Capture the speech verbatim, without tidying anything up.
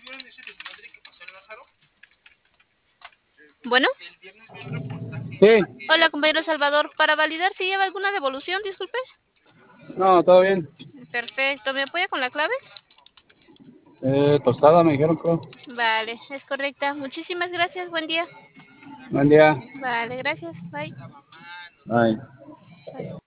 Bueno, Sí, hola compañero Salvador. Para validar si lleva alguna devolución, disculpe. no, todo bien. Perfecto, ¿me apoya con la clave? Eh, tostada me dijeron, creo. Vale, es correcta. Muchísimas gracias, buen día. Buen día. Vale, gracias. Bye. Bye. Bye.